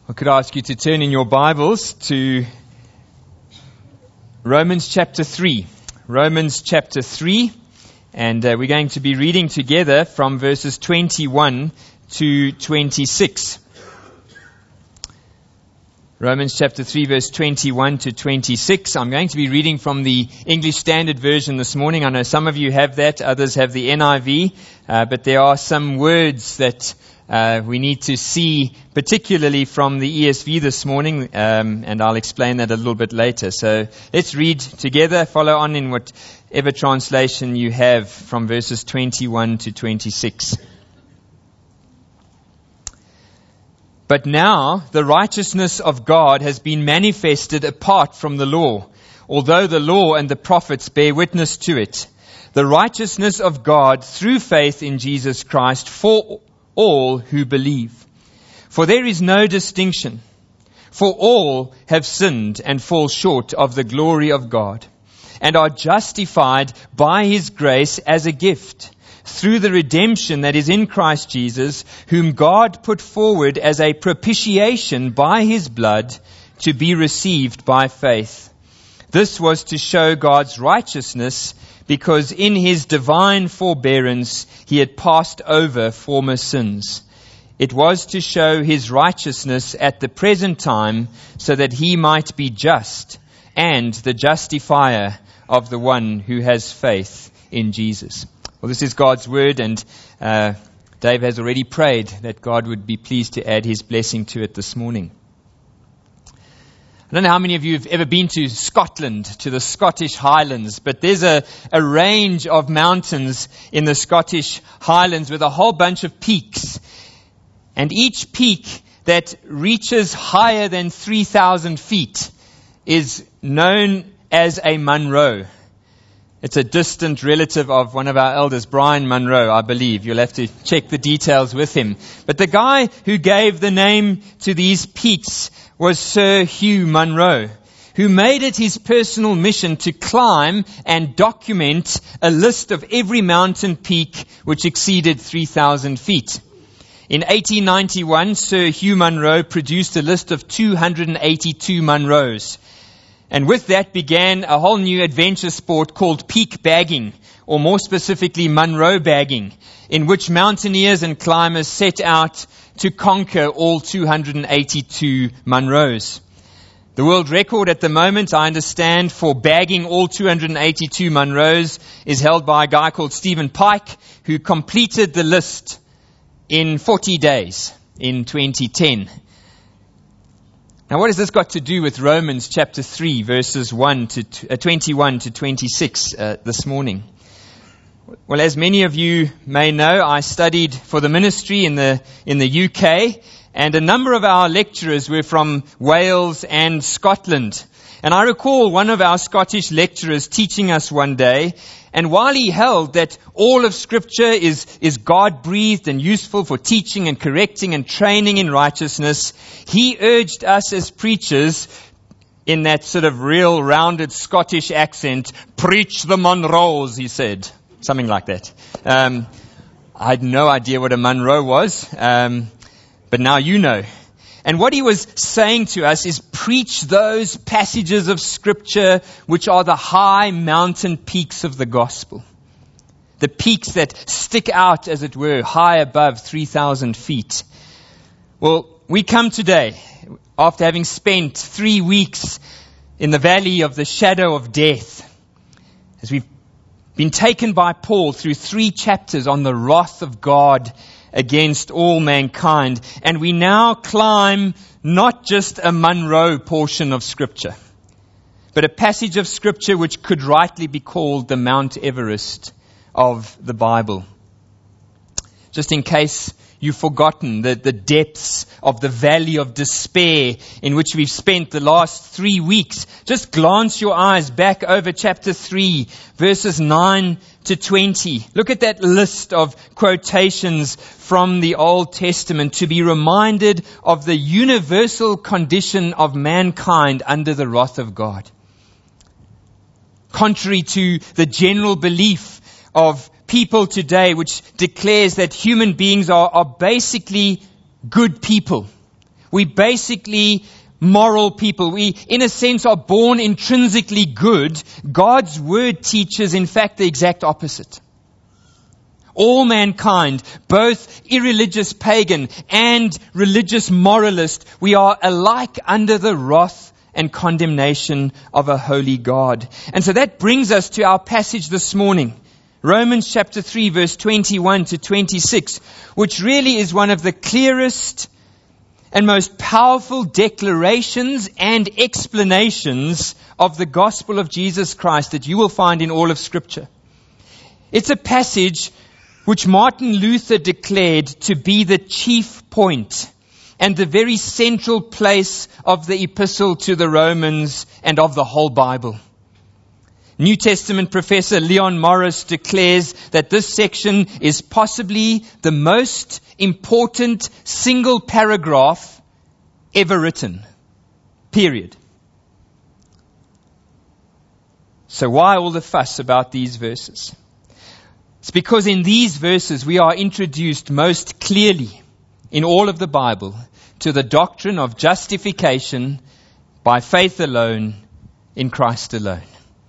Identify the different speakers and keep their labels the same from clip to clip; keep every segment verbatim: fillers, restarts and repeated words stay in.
Speaker 1: I could ask you to turn in your Bibles to Romans chapter three. Romans chapter three, and uh, we're going to be reading together from verses twenty-one to twenty-six. Romans chapter three, verse twenty-one to twenty-six. I'm going to be reading from the English Standard Version this morning. I know some of you have that, others have the N I V, uh, but there are some words that Uh, we need to see, particularly from the E S V this morning, um, and I'll explain that a little bit later. So let's read together, follow on in whatever translation you have from verses twenty-one to twenty-six. But now the righteousness of God has been manifested apart from the law, although the law and the prophets bear witness to it. The righteousness of God through faith in Jesus Christ for all who believe. For there is no distinction, for all have sinned and fall short of the glory of God, and are justified by His grace as a gift, through the redemption that is in Christ Jesus, whom God put forward as a propitiation by His blood to be received by faith. This was to show God's righteousness, because in His divine forbearance He had passed over former sins. It was to show His righteousness at the present time, so that He might be just and the justifier of the one who has faith in Jesus. Well, this is God's word, and uh, Dave has already prayed that God would be pleased to add His blessing to it this morning. I don't know how many of you have ever been to Scotland, to the Scottish Highlands, but there's a, a range of mountains in the Scottish Highlands with a whole bunch of peaks. And each peak that reaches higher than three thousand feet is known as a Munro. It's a distant relative of one of our elders, Brian Munro, I believe. You'll have to check the details with him. But the guy who gave the name to these peaks was Sir Hugh Munro, who made it his personal mission to climb and document a list of every mountain peak which exceeded three thousand feet. In eighteen ninety-one, Sir Hugh Munro produced a list of two hundred eighty-two Munros. And with that began a whole new adventure sport called peak bagging, or more specifically Munro bagging, in which mountaineers and climbers set out to conquer all two hundred eighty-two Munros. The world record at the moment, I understand, for bagging all two hundred eighty-two Munros is held by a guy called Stephen Pike, who completed the list in forty days in twenty ten. Now, what has this got to do with Romans chapter three, verses one to uh, twenty-one to twenty-six uh, this morning? Well, as many of you may know, I studied for the ministry in the in the U K, and a number of our lecturers were from Wales and Scotland. And I recall one of our Scottish lecturers teaching us one day, and while he held that all of Scripture is, is God-breathed and useful for teaching and correcting and training in righteousness, he urged us as preachers, in that sort of real rounded Scottish accent, preach the Munros, he said. Something like that. Um, I had no idea what a Munro was, um, but now you know. And what he was saying to us is preach those passages of Scripture which are the high mountain peaks of the gospel. The peaks that stick out, as it were, high above three thousand feet. Well, we come today, after having spent three weeks in the valley of the shadow of death, as we've been taken by Paul through three chapters on the wrath of God against all mankind. And we now climb not just a Munro portion of Scripture, but a passage of Scripture which could rightly be called the Mount Everest of the Bible. Just in case you've forgotten the, the depths of the valley of despair in which we've spent the last three weeks, just glance your eyes back over chapter three, verses nine to twenty. Look at that list of quotations from the Old Testament to be reminded of the universal condition of mankind under the wrath of God. Contrary to the general belief of people today, which declares that human beings are, are basically good people, We basically moral people. We, in a sense, are born intrinsically good. God's word teaches, in fact, the exact opposite. All mankind, both irreligious pagan and religious moralist, we are alike under the wrath and condemnation of a holy God. And so that brings us to our passage this morning. Romans chapter three, verse twenty-one to twenty-six, which really is one of the clearest and most powerful declarations and explanations of the gospel of Jesus Christ that you will find in all of Scripture. It's a passage which Martin Luther declared to be the chief point and the very central place of the epistle to the Romans and of the whole Bible. New Testament professor Leon Morris declares that this section is possibly the most important single paragraph ever written. Period. So why all the fuss about these verses? It's because in these verses we are introduced most clearly in all of the Bible to the doctrine of justification by faith alone in Christ alone.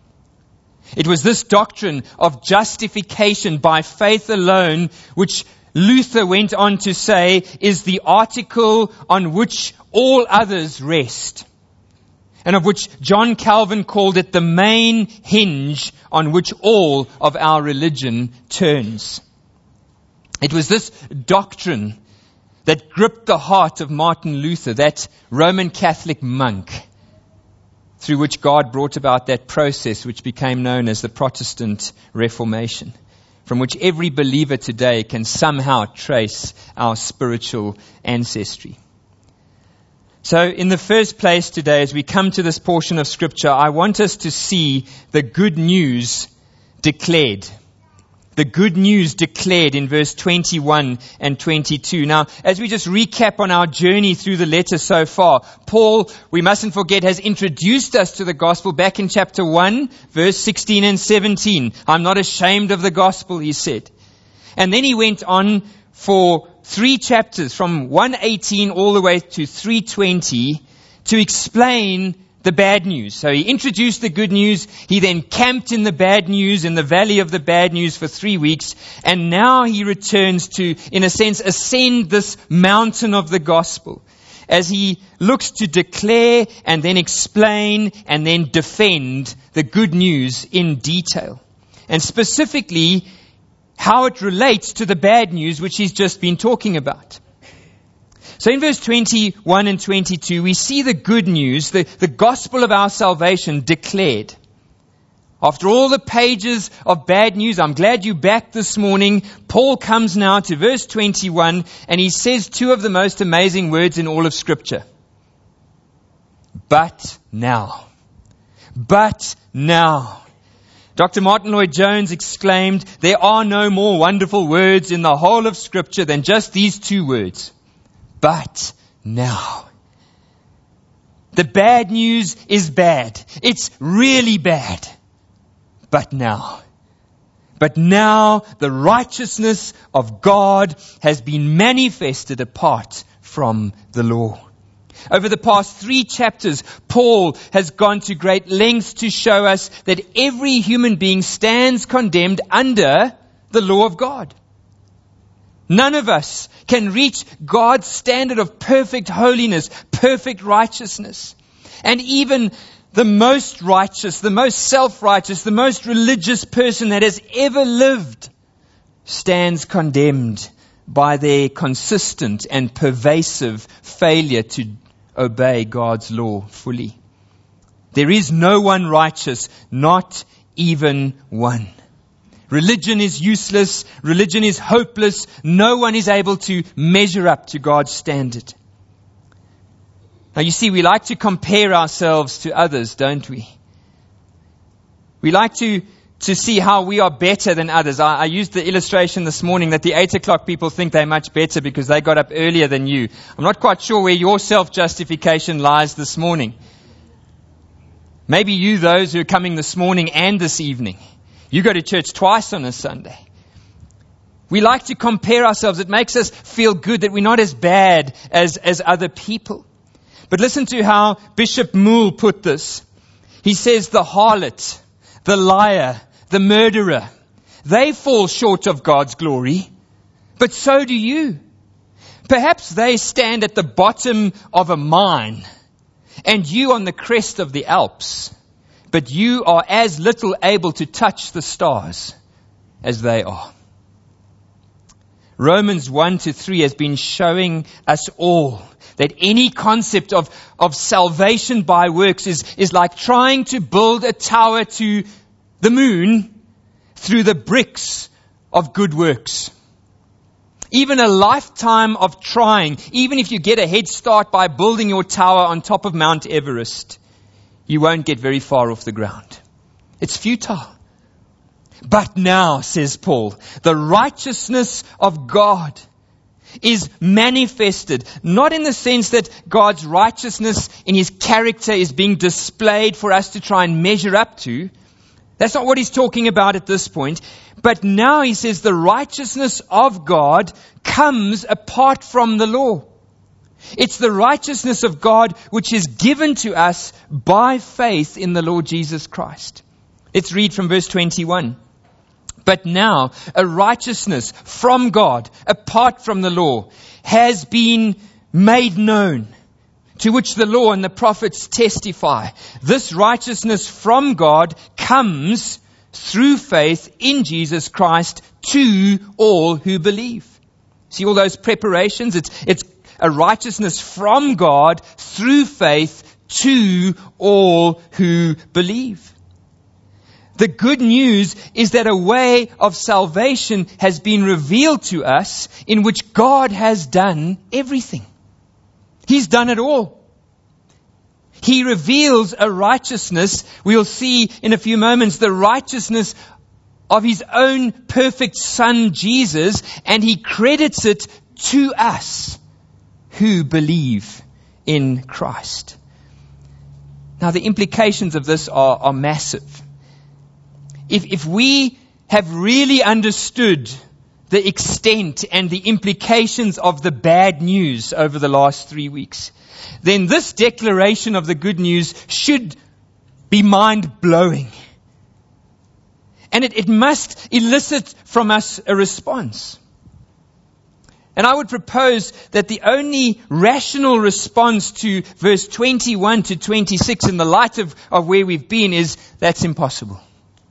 Speaker 1: It was this doctrine of justification by faith alone which Luther went on to say is the article on which all others rest, and of which John Calvin called it the main hinge on which all of our religion turns. It was this doctrine that gripped the heart of Martin Luther, that Roman Catholic monk, through which God brought about that process which became known as the Protestant Reformation, from which every believer today can somehow trace our spiritual ancestry. So in the first place today, as we come to this portion of Scripture, I want us to see the good news declared. The good news declared in verse twenty-one and twenty-two. Now, as we just recap on our journey through the letter so far, Paul, we mustn't forget, has introduced us to the gospel back in chapter one, verse sixteen and seventeen. I'm not ashamed of the gospel, he said. And then he went on for three chapters, from one eighteen all the way to three twenty, to explain the bad news. So he introduced the good news. He then camped in the bad news, in the valley of the bad news for three weeks. And now he returns to, in a sense, ascend this mountain of the gospel as he looks to declare and then explain and then defend the good news in detail. And specifically, how it relates to the bad news which he's just been talking about. So in verse twenty-one and twenty-two, we see the good news, the, the gospel of our salvation declared. After all the pages of bad news, I'm glad you're back this morning. Paul comes now to verse twenty-one and he says two of the most amazing words in all of Scripture. But now. But now. Doctor Martin Lloyd-Jones exclaimed, there are no more wonderful words in the whole of Scripture than just these two words. But now. The bad news is bad. It's really bad. But now. But now the righteousness of God has been manifested apart from the law. Over the past three chapters, Paul has gone to great lengths to show us that every human being stands condemned under the law of God. None of us can reach God's standard of perfect holiness, perfect righteousness. And even the most righteous, the most self-righteous, the most religious person that has ever lived stands condemned by their consistent and pervasive failure to obey God's law fully. There is no one righteous, not even one. Religion is useless. Religion is hopeless. No one is able to measure up to God's standard. Now you see, we like to compare ourselves to others, don't we? We like to, to see how we are better than others. I, I used the illustration this morning that the eight o'clock people think they're much better because they got up earlier than you. I'm not quite sure where your self-justification lies this morning. Maybe you, those who are coming this morning and this evening. You go to church twice on a Sunday. We like to compare ourselves. It makes us feel good that we're not as bad as, as other people. But listen to how Bishop Moule put this. He says the harlot, the liar, the murderer, they fall short of God's glory, but so do you. Perhaps they stand at the bottom of a mine and you on the crest of the Alps, but you are as little able to touch the stars as they are. Romans one to three has been showing us all that any concept of, of salvation by works is, is like trying to build a tower to the moon through the bricks of good works. Even a lifetime of trying, even if you get a head start by building your tower on top of Mount Everest, you won't get very far off the ground. It's futile. But now, says Paul, the righteousness of God is manifested, not in the sense that God's righteousness in His character is being displayed for us to try and measure up to. That's not what he's talking about at this point. But now he says the righteousness of God comes apart from the law. It's the righteousness of God which is given to us by faith in the Lord Jesus Christ. Let's read from verse twenty-one. But now a righteousness from God, apart from the law, has been made known, to which the law and the prophets testify. This righteousness from God comes through faith in Jesus Christ to all who believe. See all those preparations? It's, it's a righteousness from God through faith to all who believe. The good news is that a way of salvation has been revealed to us in which God has done everything. He's done it all. He reveals a righteousness. We'll see in a few moments the righteousness of His own perfect Son, Jesus, and He credits it to us who believe in Christ. Now, the implications of this are, are massive. If, if we have really understood the extent and the implications of the bad news over the last three weeks, then this declaration of the good news should be mind-blowing. And it, it must elicit from us a response. And I would propose that the only rational response to verse twenty-one to twenty-six in the light of, of where we've been is, that's impossible.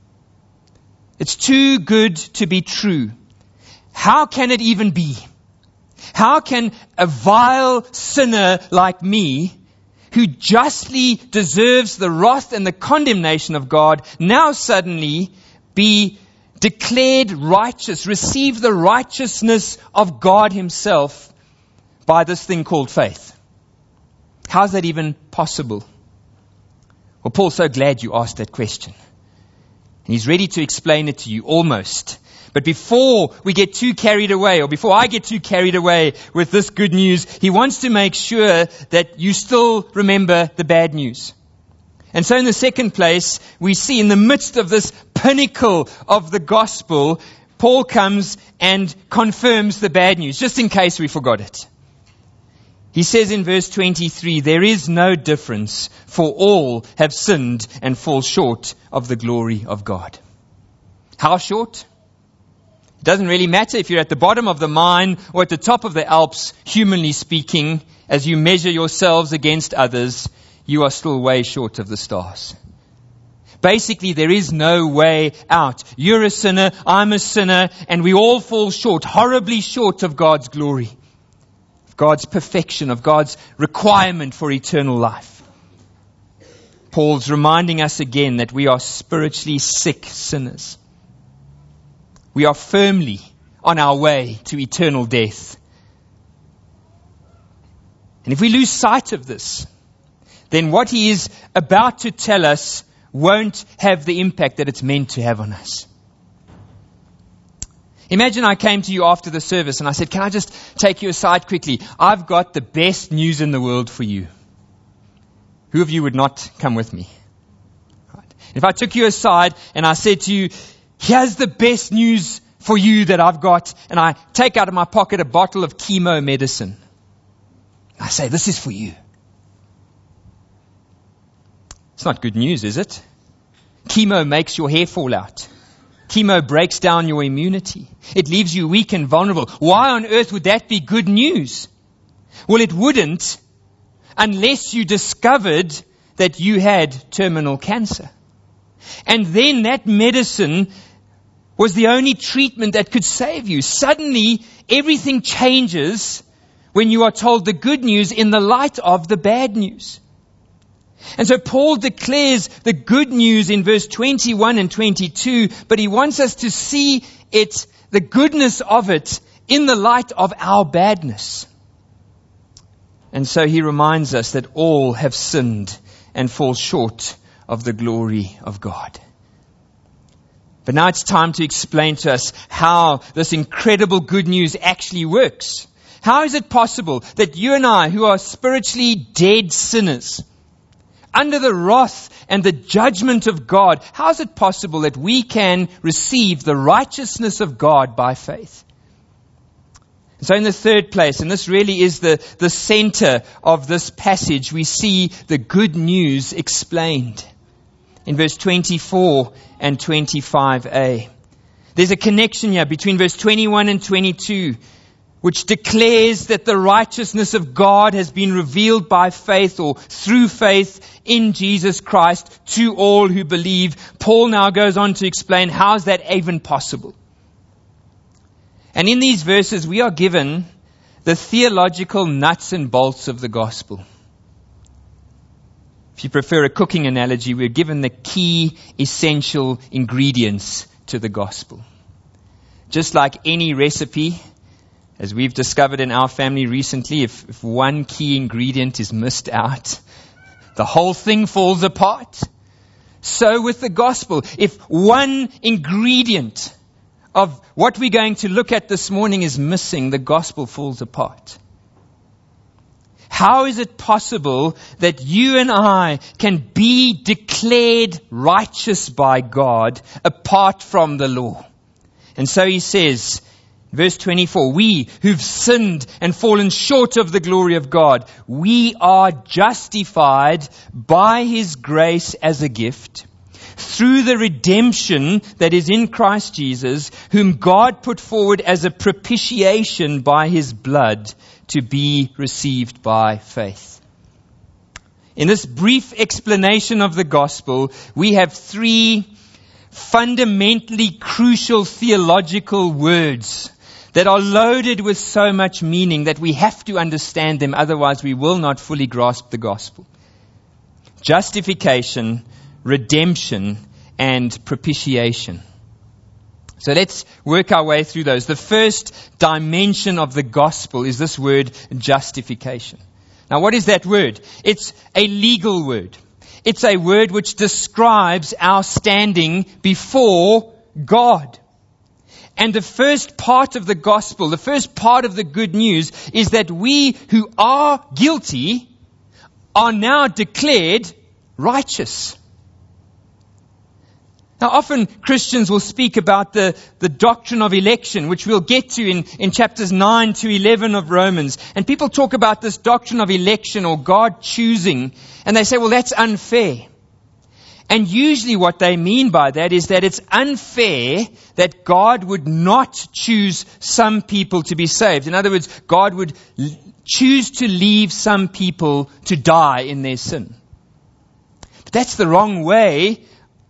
Speaker 1: It's too good to be true. How can it even be? How can a vile sinner like me, who justly deserves the wrath and the condemnation of God, now suddenly be declared righteous, receive the righteousness of God Himself by this thing called faith? How is that even possible? Well, Paul's so glad you asked that question. And he's ready to explain it to you, almost. But before we get too carried away, or before I get too carried away with this good news, he wants to make sure that you still remember the bad news. And so in the second place, we see in the midst of this pinnacle of the gospel, Paul comes and confirms the bad news, just in case we forgot it. He says in verse twenty-three, there is no difference, for all have sinned and fall short of the glory of God. How short? It doesn't really matter if you're at the bottom of the mine or at the top of the Alps, humanly speaking. As you measure yourselves against others, you are still way short of the stars. Basically, there is no way out. You're a sinner, I'm a sinner, and we all fall short, horribly short of God's glory, of God's perfection, of God's requirement for eternal life. Paul's reminding us again that we are spiritually sick sinners. We are firmly on our way to eternal death. And if we lose sight of this, then what he is about to tell us won't have the impact that it's meant to have on us. Imagine I came to you after the service and I said, can I just take you aside quickly? I've got the best news in the world for you. Who of you would not come with me? Right. If I took you aside and I said to you, here's the best news for you that I've got, and I take out of my pocket a bottle of chemo medicine. I say, this is for you. It's not good news, is it? Chemo makes your hair fall out. Chemo breaks down your immunity. It leaves you weak and vulnerable. Why on earth would that be good news? Well, it wouldn't unless you discovered that you had terminal cancer. And then that medicine was the only treatment that could save you. Suddenly, everything changes when you are told the good news in the light of the bad news. And so Paul declares the good news in verse twenty-one and twenty-two, but he wants us to see it, the goodness of it, in the light of our badness. And so he reminds us that all have sinned and fall short of the glory of God. But now it's time to explain to us how this incredible good news actually works. How is it possible that you and I, who are spiritually dead sinners, under the wrath and the judgment of God, how is it possible that we can receive the righteousness of God by faith? So in the third place, and this really is the, the center of this passage, we see the good news explained. In verse twenty-four and twenty-five a. There's a connection here between verse twenty-one and twenty-two, which declares that the righteousness of God has been revealed by faith or through faith in Jesus Christ to all who believe. Paul now goes on to explain how is that even possible. And in these verses we are given the theological nuts and bolts of the gospel. If you prefer a cooking analogy, we're given the key essential ingredients to the gospel. Just like any recipe, as we've discovered in our family recently, if, if one key ingredient is missed out, the whole thing falls apart. So with the gospel, if one ingredient of what we're going to look at this morning is missing, the gospel falls apart. How is it possible that you and I can be declared righteous by God apart from the law? And so he says, verse twenty-four, we who've sinned and fallen short of the glory of God, we are justified by His grace as a gift through the redemption that is in Christ Jesus, whom God put forward as a propitiation by His blood to be received by faith. In this brief explanation of the gospel, we have three fundamentally crucial theological words that are loaded with so much meaning that we have to understand them, otherwise we will not fully grasp the gospel. Justification, redemption, and propitiation. So let's work our way through those. The first dimension of the gospel is this word justification. Now what is that word? It's a legal word. It's a word which describes our standing before God. And the first part of the gospel, the first part of the good news is that we who are guilty are now declared righteous. Now often Christians will speak about the, the doctrine of election, which we'll get to in, in chapters nine to eleven of Romans. And people talk about this doctrine of election or God choosing. And they say, well, that's unfair. And usually what they mean by that is that it's unfair that God would not choose some people to be saved. In other words, God would l- choose to leave some people to die in their sin. But that's the wrong way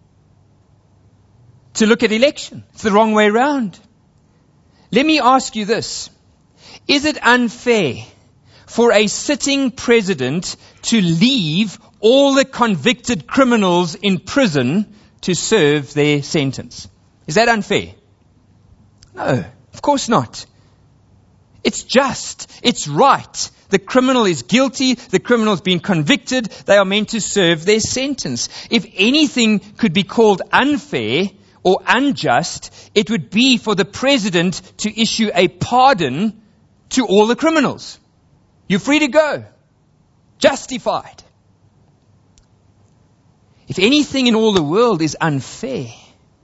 Speaker 1: to look at election. It's the wrong way around. Let me ask you this. Is it unfair for a sitting president to leave all the convicted criminals in prison to serve their sentence? Is that unfair? No, of course not. It's just. It's right. The criminal is guilty. The criminal has been convicted. They are meant to serve their sentence. If anything could be called unfair or unjust, it would be for the president to issue a pardon to all the criminals. You're free to go. Justified. If anything in all the world is unfair,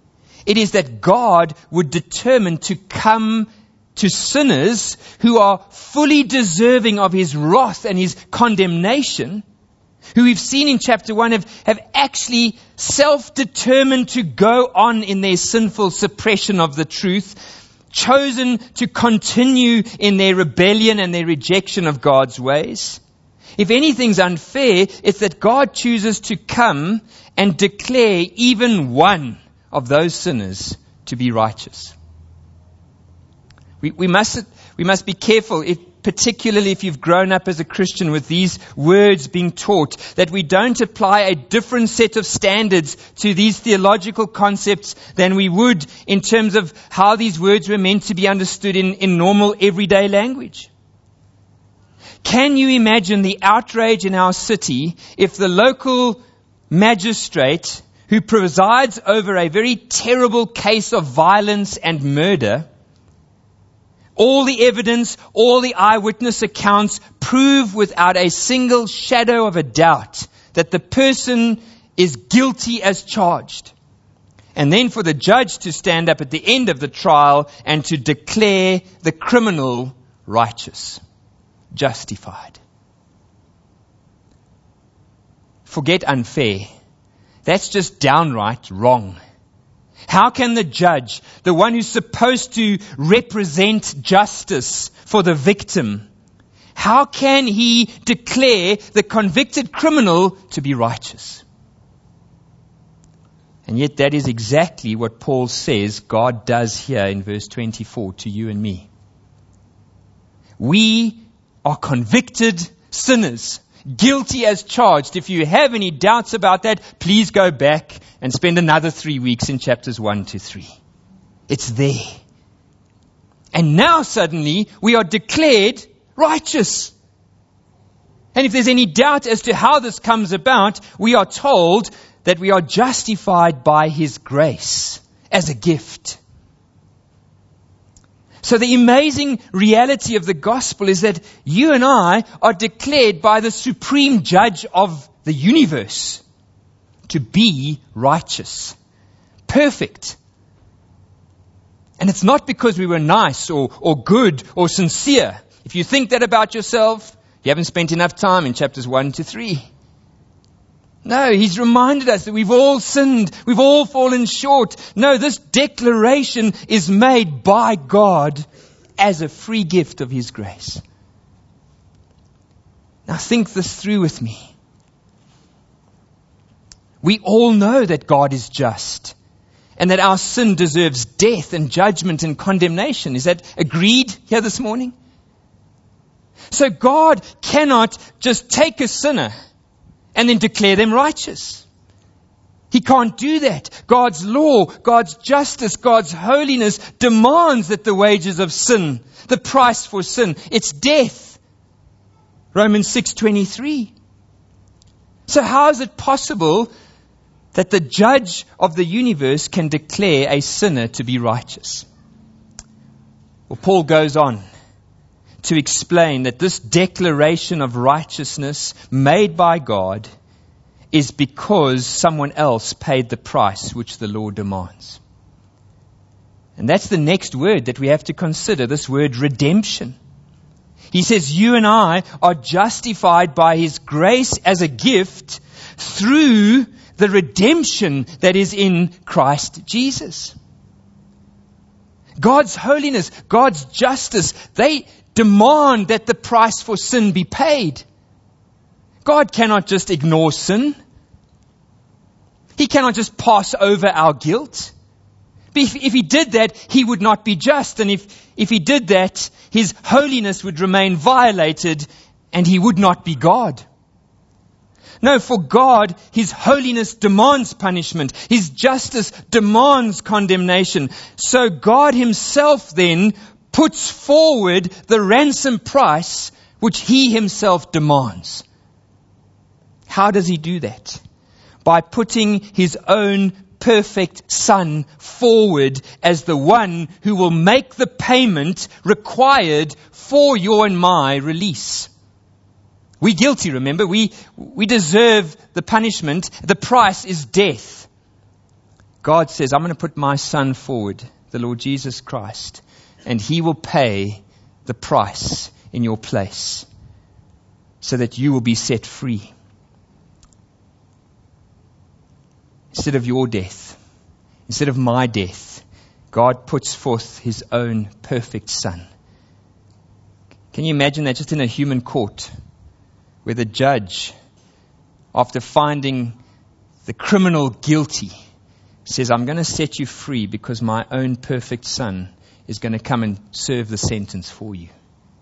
Speaker 1: It is that God would determine to come to sinners who are fully deserving of His wrath and His condemnation, who we've seen in chapter one have, have actually self-determined to go on in their sinful suppression of the truth, chosen to continue in their rebellion and their rejection of God's ways. If anything's unfair, it's that God chooses to come and declare even one of those sinners to be righteous. We, we must we must be careful, if, particularly if you've grown up as a Christian with these words being taught, that we don't apply a different set of standards to these theological concepts than we would in terms of how these words were meant to be understood in, in normal everyday language. Can you imagine the outrage in our city if the local magistrate who presides over a very terrible case of violence and murder, all the evidence, all the eyewitness accounts prove without a single shadow of a doubt that the person is guilty as charged. And then for the judge to stand up at the end of the trial and to declare the criminal righteous, justified. Forget unfair. That's just downright wrong. How can the judge, the one who's supposed to represent justice for the victim, how can he declare the convicted criminal to be righteous? And yet that is exactly what Paul says God does here in verse twenty-four to you and me. We are convicted sinners, guilty as charged. If you have any doubts about that, please go back and spend another three weeks in chapters one to three. It's there. And now suddenly we are declared righteous. And if there's any doubt as to how this comes about, we are told that we are justified by His grace as a gift. So the amazing reality of the gospel is that you and I are declared by the supreme judge of the universe to be righteous, perfect. And it's not because we were nice or, or good or sincere. If you think that about yourself, you haven't spent enough time in chapters one to three. No, He's reminded us that we've all sinned. We've all fallen short. No, this declaration is made by God as a free gift of His grace. Now think this through with me. We all know that God is just and that our sin deserves death and judgment and condemnation. Is that agreed here this morning? So God cannot just take a sinner and then declare them righteous. He can't do that. God's law, God's justice, God's holiness demands that the wages of sin, the price for sin, it's death. Romans six twenty-three. So how is it possible that the judge of the universe can declare a sinner to be righteous? Well, Paul goes on to explain that this declaration of righteousness made by God is because someone else paid the price which the law demands. And that's the next word that we have to consider, this word redemption. He says you and I are justified by His grace as a gift through the redemption that is in Christ Jesus. God's holiness, God's justice, they demand that the price for sin be paid. God cannot just ignore sin. He cannot just pass over our guilt. If, if He did that, He would not be just. And if, if He did that, His holiness would remain violated and He would not be God. No, for God, His holiness demands punishment. His justice demands condemnation. So God Himself then puts forward the ransom price which He Himself demands. How does He do that? By putting His own perfect Son forward as the one who will make the payment required for your and my release. We're guilty, remember? We, we deserve the punishment. The price is death. God says, I'm going to put my Son forward, the Lord Jesus Christ, and He will pay the price in your place so that you will be set free. Instead of your death, instead of my death, God puts forth His own perfect Son. Can you imagine that just in a human court, where the judge, after finding the criminal guilty, says, I'm going to set you free because my own perfect Son is going to come and serve the sentence for you.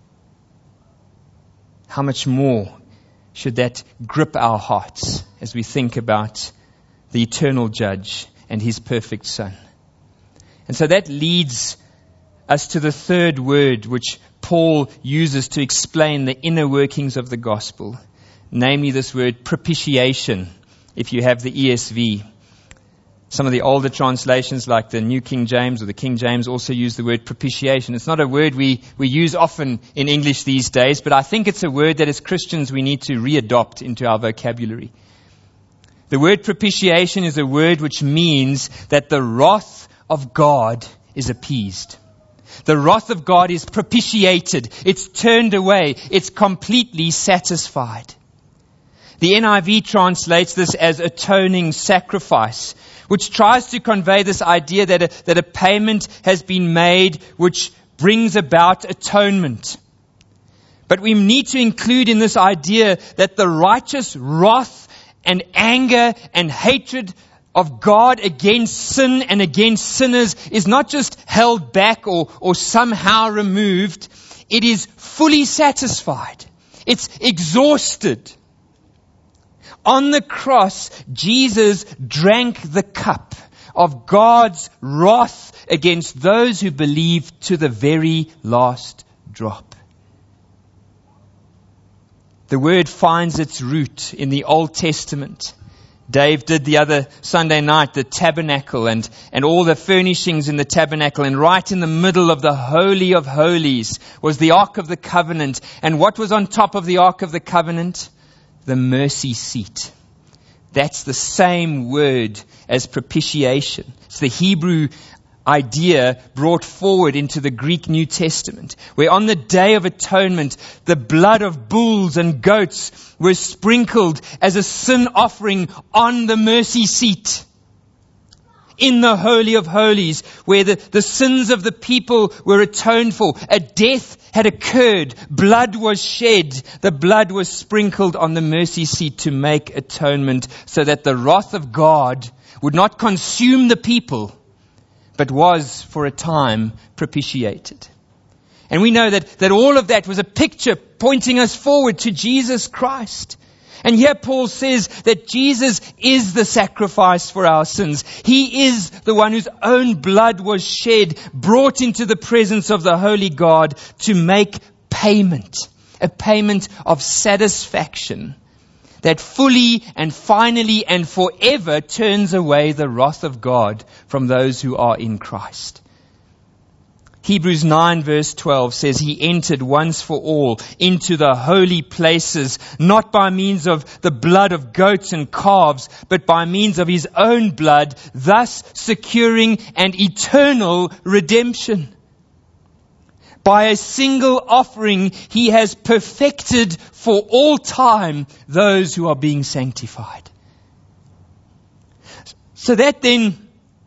Speaker 1: How much more should that grip our hearts as we think about the eternal judge and His perfect Son? And so that leads us to the third word which Paul uses to explain the inner workings of the gospel, namely this word propitiation, if you have the E S V. Some of the older translations like the New King James or the King James also use the word propitiation. It's not a word we, we use often in English these days, but I think it's a word that as Christians we need to readopt into our vocabulary. The word propitiation is a word which means that the wrath of God is appeased. The wrath of God is propitiated. It's turned away. It's completely satisfied. The N I V translates this as atoning sacrifice, which tries to convey this idea that a, that a payment has been made which brings about atonement. But we need to include in this idea that the righteous wrath and anger and hatred of God against sin and against sinners is not just held back or, or somehow removed. It is fully satisfied. It's exhausted. On the cross, Jesus drank the cup of God's wrath against those who believe to the very last drop. The word finds its root in the Old Testament. Dave did the other Sunday night the tabernacle and, and all the furnishings in the tabernacle. And right in the middle of the Holy of Holies was the Ark of the Covenant. And what was on top of the Ark of the Covenant? The mercy seat. That's the same word as propitiation. It's the Hebrew idea brought forward into the Greek New Testament, where on the Day of Atonement, the blood of bulls and goats were sprinkled as a sin offering on the mercy seat. In the Holy of Holies, where the, the sins of the people were atoned for. A death had occurred. Blood was shed. The blood was sprinkled on the mercy seat to make atonement so that the wrath of God would not consume the people, but was for a time propitiated. And we know that, that all of that was a picture pointing us forward to Jesus Christ. And here Paul says that Jesus is the sacrifice for our sins. He is the one whose own blood was shed, brought into the presence of the Holy God to make payment, a payment of satisfaction that fully and finally and forever turns away the wrath of God from those who are in Christ. Hebrews nine verse twelve says, He entered once for all into the holy places, not by means of the blood of goats and calves, but by means of His own blood, thus securing an eternal redemption. By a single offering, He has perfected for all time those who are being sanctified. So that then,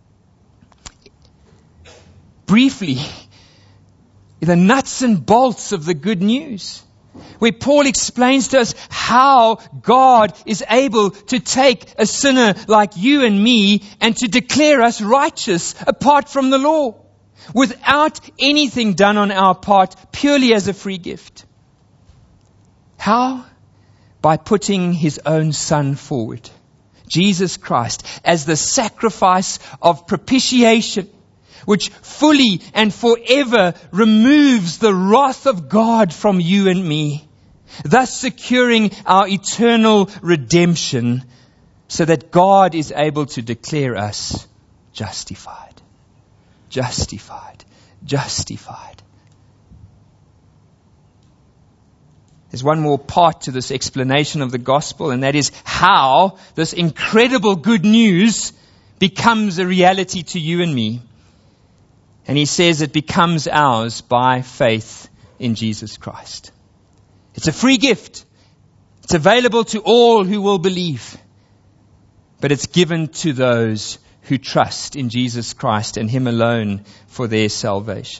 Speaker 1: briefly, the nuts and bolts of the good news, where Paul explains to us how God is able to take a sinner like you and me and to declare us righteous apart from the law, without anything done on our part, purely as a free gift. How? By putting His own Son forward, Jesus Christ, as the sacrifice of propitiation, which fully and forever removes the wrath of God from you and me, thus securing our eternal redemption so that God is able to declare us justified, justified, justified. There's one more part to this explanation of the gospel, and that is how this incredible good news becomes a reality to you and me. And he says it becomes ours by faith in Jesus Christ. It's a free gift. It's available to all who will believe. But it's given to those who trust in Jesus Christ and Him alone for their salvation.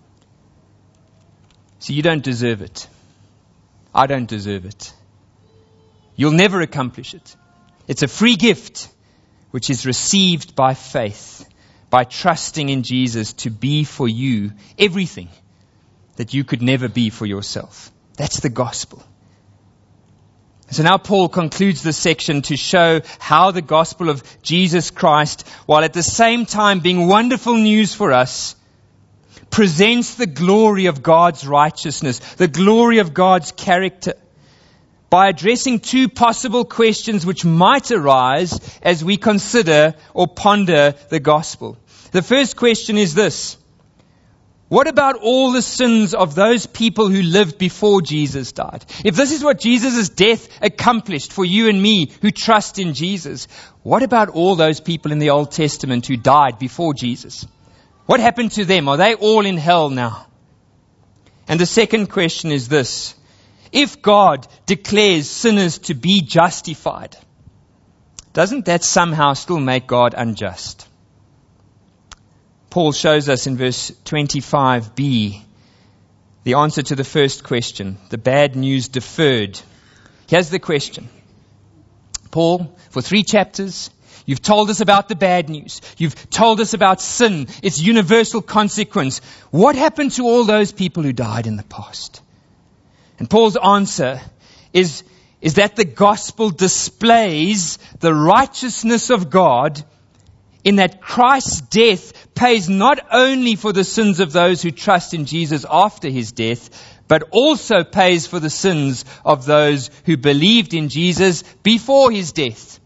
Speaker 1: So you don't deserve it. I don't deserve it. You'll never accomplish it. It's a free gift which is received by faith, by trusting in Jesus to be for you everything that you could never be for yourself. That's the gospel. So now Paul concludes this section to show how the gospel of Jesus Christ, while at the same time being wonderful news for us, presents the glory of God's righteousness, the glory of God's character, by addressing two possible questions which might arise as we consider or ponder the gospel. The first question is this: what about all the sins of those people who lived before Jesus died? If this is what Jesus' death accomplished for you and me who trust in Jesus, what about all those people in the Old Testament who died before Jesus? What happened to them? Are they all in hell now? And the second question is this: if God declares sinners to be justified, doesn't that somehow still make God unjust? Paul shows us in verse twenty-five b the answer to the first question, the bad news deferred. Here's the question. Paul, for three chapters, you've told us about the bad news. You've told us about sin, its universal consequence. What happened to all those people who died in the past? And Paul's answer is, is that the gospel displays the righteousness of God in that Christ's death pays not only for the sins of those who trust in Jesus after His death, but also pays for the sins of those who believed in Jesus before His death.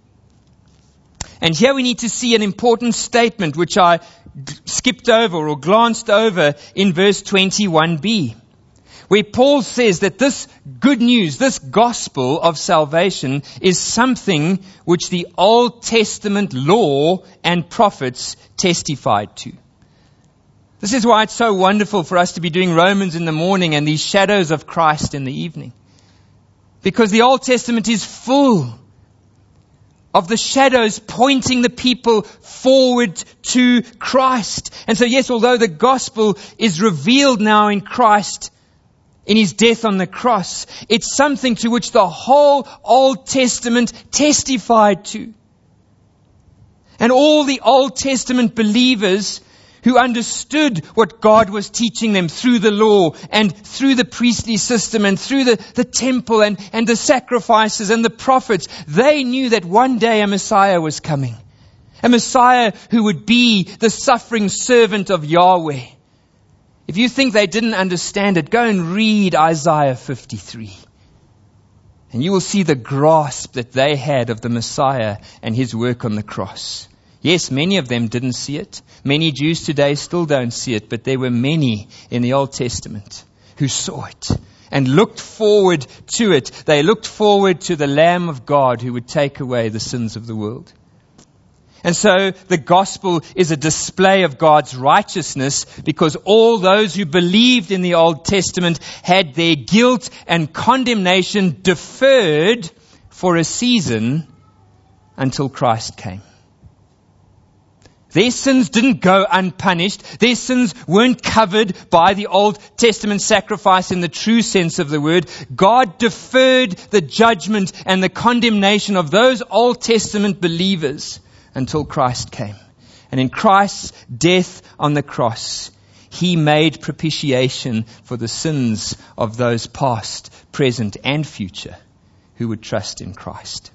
Speaker 1: And here we need to see an important statement which I g- skipped over or glanced over in verse twenty-one b, where Paul says that this good news, this gospel of salvation, is something which the Old Testament law and prophets testified to. This is why it's so wonderful for us to be doing Romans in the morning and these shadows of Christ in the evening. Because the Old Testament is full of the shadows pointing the people forward to Christ. And so yes, although the gospel is revealed now in Christ, in His death on the cross, it's something to which the whole Old Testament testified to. And all the Old Testament believers who understood what God was teaching them through the law and through the priestly system and through the, the temple and, and the sacrifices and the prophets, they knew that one day a Messiah was coming. A Messiah who would be the suffering servant of Yahweh. If you think they didn't understand it, go and read Isaiah fifty-three. And you will see the grasp that they had of the Messiah and His work on the cross. Yes, many of them didn't see it. Many Jews today still don't see it, but there were many in the Old Testament who saw it and looked forward to it. They looked forward to the Lamb of God who would take away the sins of the world. And so the gospel is a display of God's righteousness because all those who believed in the Old Testament had their guilt and condemnation deferred for a season until Christ came. Their sins didn't go unpunished. Their sins weren't covered by the Old Testament sacrifice in the true sense of the word. God deferred the judgment and the condemnation of those Old Testament believers until Christ came. And in Christ's death on the cross, He made propitiation for the sins of those past, present, and future who would trust in Christ.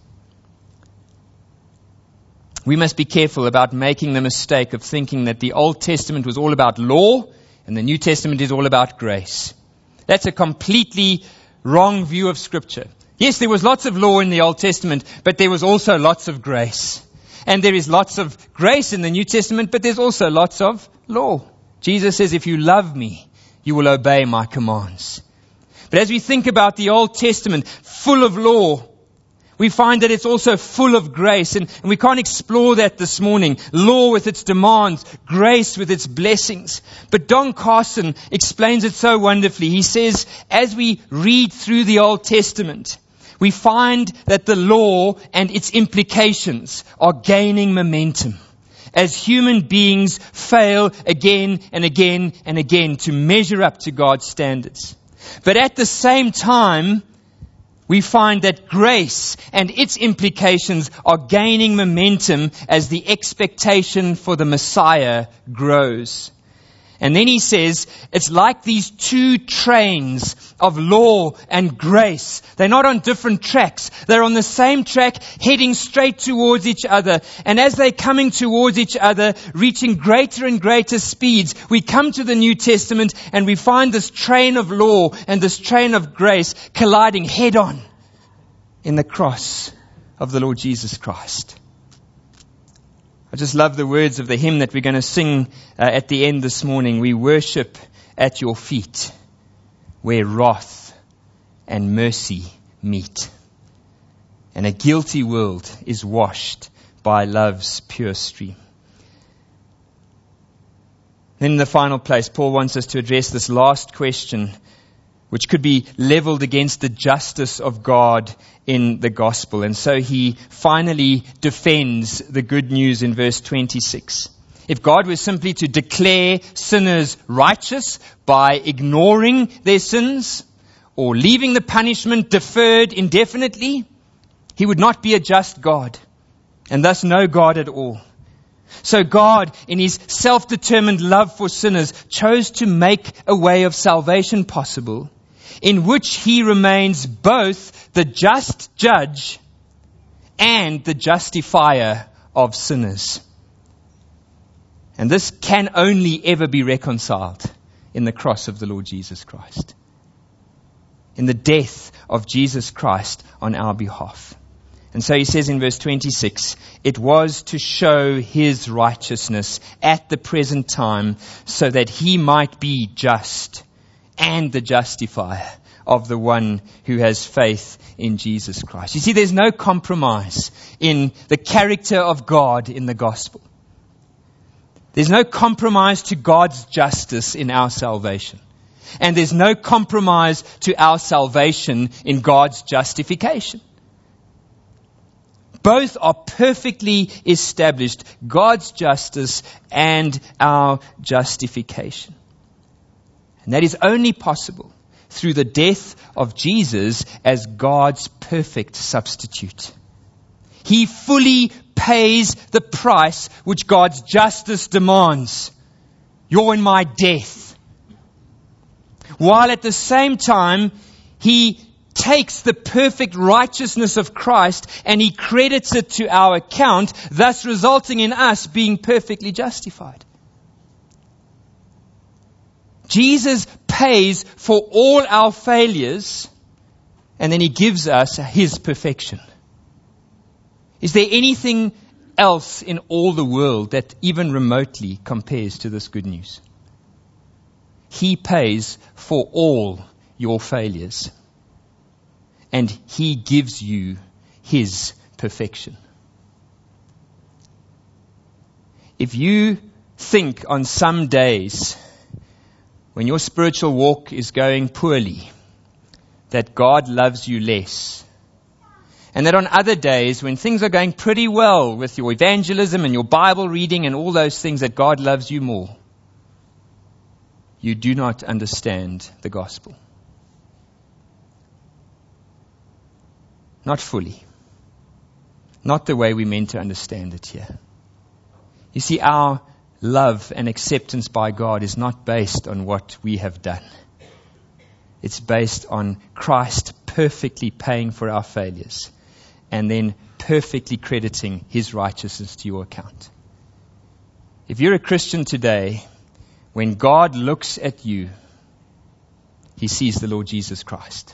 Speaker 1: We must be careful about making the mistake of thinking that the Old Testament was all about law and the New Testament is all about grace. That's a completely wrong view of Scripture. Yes, there was lots of law in the Old Testament, but there was also lots of grace. And there is lots of grace in the New Testament, but there's also lots of law. Jesus says, if you love me, you will obey my commands. But as we think about the Old Testament, full of law, we find that it's also full of grace, and, and we can't explore that this morning. Law with its demands, grace with its blessings. But Don Carson explains it so wonderfully. He says, as we read through the Old Testament, we find that the law and its implications are gaining momentum as human beings fail again and again and again to measure up to God's standards. But at the same time, we find that grace and its implications are gaining momentum as the expectation for the Messiah grows. And then he says, it's like these two trains of law and grace. They're not on different tracks. They're on the same track, heading straight towards each other. And as they're coming towards each other, reaching greater and greater speeds, we come to the New Testament and we find this train of law and this train of grace colliding head on in the cross of the Lord Jesus Christ. I just love the words of the hymn that we're going to sing uh, at the end this morning. We worship at your feet where wrath and mercy meet. And a guilty world is washed by love's pure stream. Then in the final place, Paul wants us to address this last question, which could be leveled against the justice of God in the gospel. And so he finally defends the good news in verse twenty-six. If God were simply to declare sinners righteous by ignoring their sins or leaving the punishment deferred indefinitely, he would not be a just God, and thus no God at all. So God, in his self-determined love for sinners, chose to make a way of salvation possible, in which he remains both the just judge and the justifier of sinners. And this can only ever be reconciled in the cross of the Lord Jesus Christ, in the death of Jesus Christ on our behalf. And so he says in verse twenty-six, it was to show his righteousness at the present time so that he might be just and the justifier of the one who has faith in Jesus Christ. You see, there's no compromise in the character of God in the gospel. There's no compromise to God's justice in our salvation. And there's no compromise to our salvation in God's justification. Both are perfectly established, God's justice and our justification. And that is only possible through the death of Jesus as God's perfect substitute. He fully pays the price which God's justice demands. Your and my death. While at the same time, he takes the perfect righteousness of Christ and he credits it to our account, thus resulting in us being perfectly justified. Jesus pays for all our failures and then he gives us his perfection. Is there anything else in all the world that even remotely compares to this good news? He pays for all your failures and he gives you his perfection. If you think on some days when your spiritual walk is going poorly, that God loves you less, and that on other days when things are going pretty well with your evangelism and your Bible reading and all those things, that God loves you more, you do not understand the gospel. Not fully. Not the way we meant to understand it here. You see, our love and acceptance by God is not based on what we have done. It's based on Christ perfectly paying for our failures and then perfectly crediting his righteousness to your account. If you're a Christian today, when God looks at you, he sees the Lord Jesus Christ.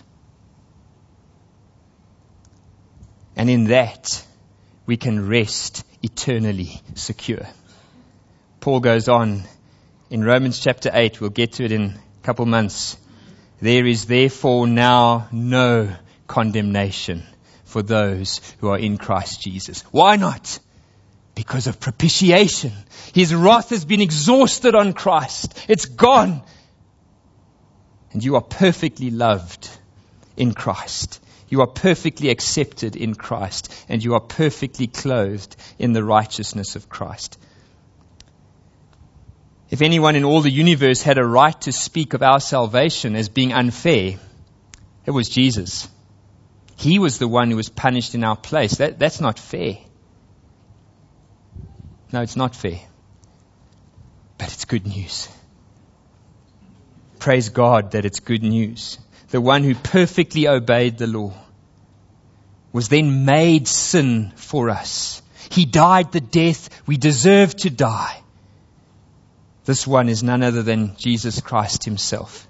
Speaker 1: And in that, we can rest eternally secure. Paul goes on in Romans chapter eight. We'll get to it in a couple months. There is therefore now no condemnation for those who are in Christ Jesus. Why not? Because of propitiation. His wrath has been exhausted on Christ. It's gone. And you are perfectly loved in Christ. You are perfectly accepted in Christ. And you are perfectly clothed in the righteousness of Christ. If anyone in all the universe had a right to speak of our salvation as being unfair, it was Jesus. He was the one who was punished in our place. That, that's not fair. No, it's not fair. But it's good news. Praise God that it's good news. The one who perfectly obeyed the law was then made sin for us. He died the death we deserve to die. This one is none other than Jesus Christ himself.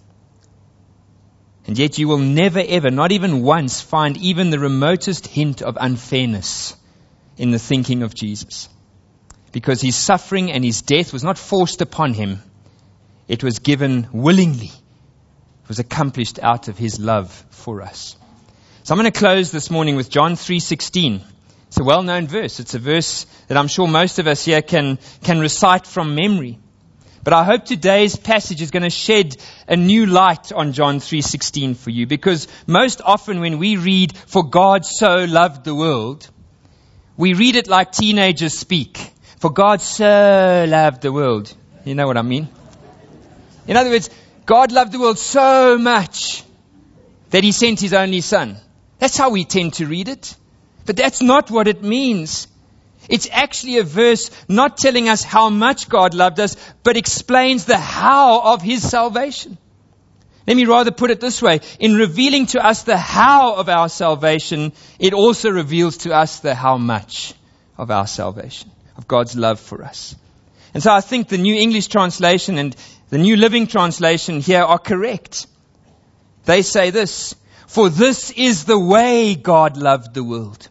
Speaker 1: And yet you will never ever, not even once, find even the remotest hint of unfairness in the thinking of Jesus. Because his suffering and his death was not forced upon him. It was given willingly. It was accomplished out of his love for us. So I'm going to close this morning with John three sixteen. It's a well-known verse. It's a verse that I'm sure most of us here can, can recite from memory. But I hope today's passage is going to shed a new light on John three sixteen for you. Because most often when we read, "For God so loved the world," we read it like teenagers speak. For God so loved the world. You know what I mean? In other words, God loved the world so much that he sent his only son. That's how we tend to read it. But that's not what it means. It's actually a verse not telling us how much God loved us, but explains the how of his salvation. Let me rather put it this way. In revealing to us the how of our salvation, it also reveals to us the how much of our salvation, of God's love for us. And so I think the New English Translation and the New Living Translation here are correct. They say this: "For this is the way God loved the world."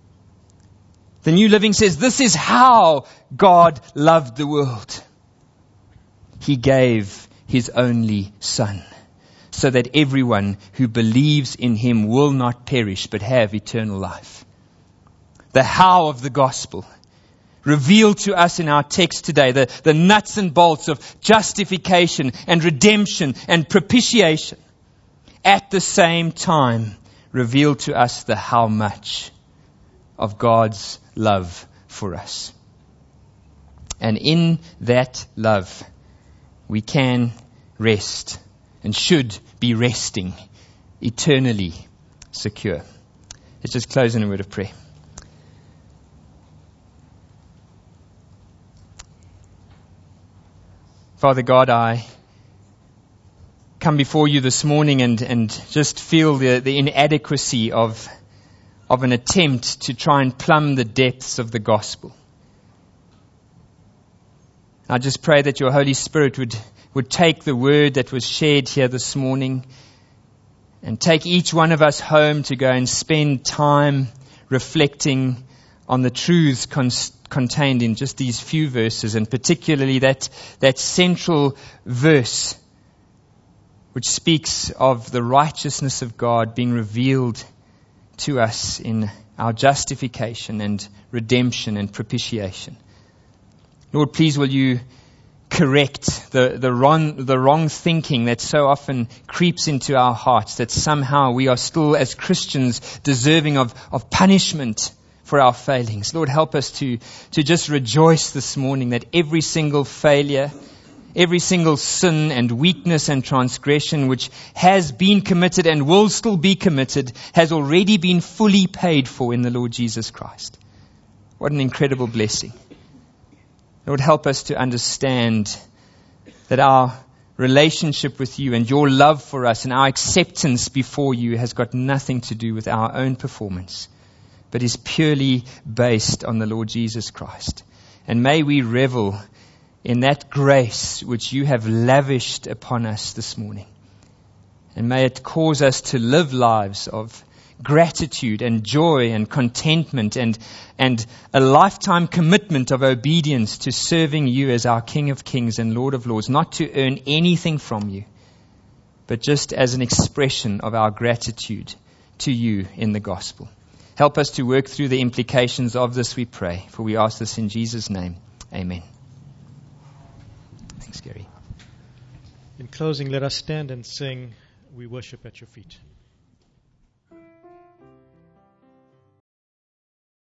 Speaker 1: The New Living says, "This is how God loved the world. He gave his only Son, so that everyone who believes in him will not perish, but have eternal life." The how of the gospel, revealed to us in our text today, the, the nuts and bolts of justification and redemption and propitiation, at the same time revealed to us the how much of God's love for us. And in that love, we can rest and should be resting, eternally secure. Let's just close in a word of prayer. Father God, I come before you this morning and, and just feel the, the inadequacy of, of an attempt to try and plumb the depths of the gospel. I just pray that your Holy Spirit would, would take the word that was shared here this morning and take each one of us home to go and spend time reflecting on the truths con- contained in just these few verses, and particularly that, that central verse which speaks of the righteousness of God being revealed to us in our justification and redemption and propitiation. Lord, please will you correct the, the wrong, the wrong thinking that so often creeps into our hearts, that somehow we are still as Christians deserving of, of punishment for our failings. Lord, help us to, to just rejoice this morning that every single failure, every single sin and weakness and transgression which has been committed and will still be committed has already been fully paid for in the Lord Jesus Christ. What an incredible blessing. Lord, help us to understand that our relationship with you and your love for us and our acceptance before you has got nothing to do with our own performance, but is purely based on the Lord Jesus Christ. And may we revel in that grace which you have lavished upon us this morning. And may it cause us to live lives of gratitude and joy and contentment and, and a lifetime commitment of obedience to serving you as our King of Kings and Lord of Lords, not to earn anything from you, but just as an expression of our gratitude to you in the gospel. Help us to work through the implications of this, we pray. For we ask this in Jesus' name. Amen. Thanks, Gary.
Speaker 2: In closing, let us stand and sing, We Worship at Your Feet.